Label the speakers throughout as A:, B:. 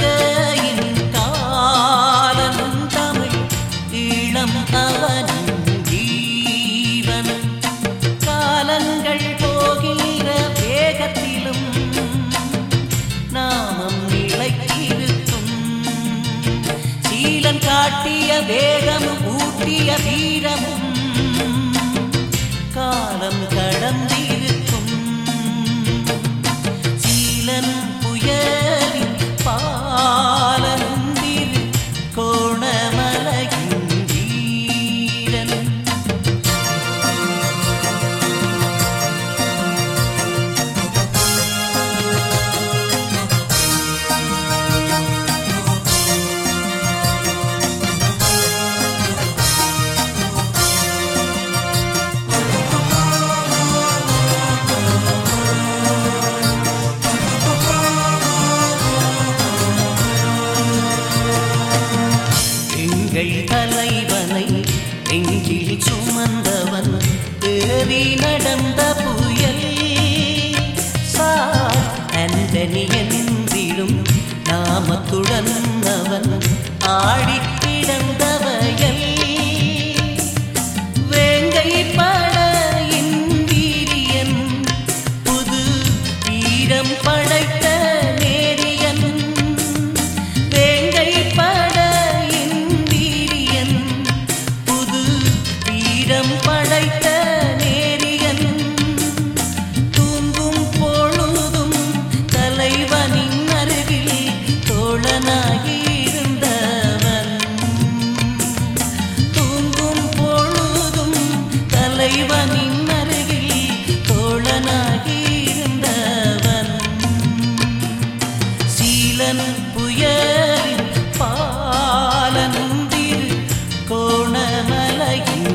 A: பகையின் காலனும் தமிழ் ஈழம் அவனும் ஜீவனும் காலங்கள் போகிற வேகத்திலும் நாமம் நிலைத்திருக்கும் சீலன் காட்டிய வேகமும் ஊட்டிய வீரமும் காலம் கடந்திருக்கும் சீலன் புயலின் பாலந்திரு கோணமலையின் வீரன் தலைவனை நெஞ்சில் சுமந்தவன் ஏறி நடந்த புயல் சார் ஆண்டனி என்றிலும் நாமத்துடன் அவன் ஆடி கிடந்த வயல் வேங்கை படையின் வீரியன் புது வீரம் படைத்த நேரியன் வேங்கை படைத்த நேரியன் தூங்கும் பொழுதும் தலைவனின் அருகில் தோழனாகியிருந்தவன் தூங்கும் பொழுதும் தலைவனின் அருகில் தோழனாகியிருந்தவன் சீலன் புயலின் பாலந்திரு கோணமலையின்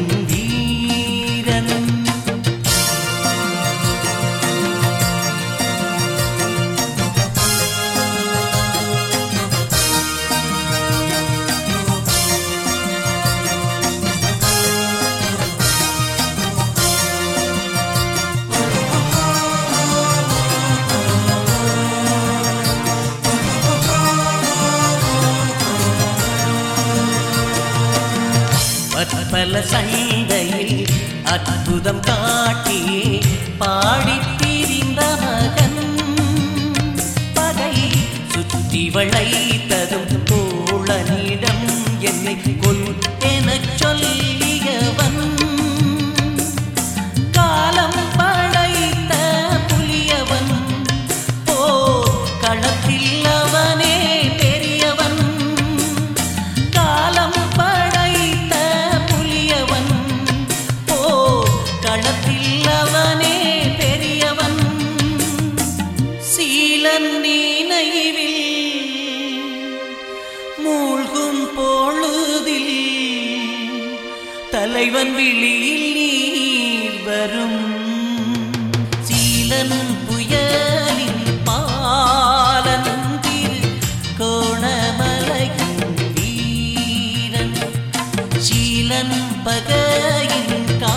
A: பல சண்டையில் அற்புதம் காட்டியே பாடித் திரிந்த மகன் பகை சுற்றி வளைத்ததும் தோழனிடம் என்னை கொல் எனச் சொல்லியவன் காலம் படைத்த புலியவன் களத்தில் அவனே பெரியவன் காலம் படைத்த புலியவன் களத்தில் அவனே பெரியவன் சீலன் நினைவில் மூழ்கும் பொழுதில் தலைவன் விழியில் நீர் வரும் சீலன் புயலின் பாலந்திரு கோணமலையின் வீரன் சீலன் பகையின்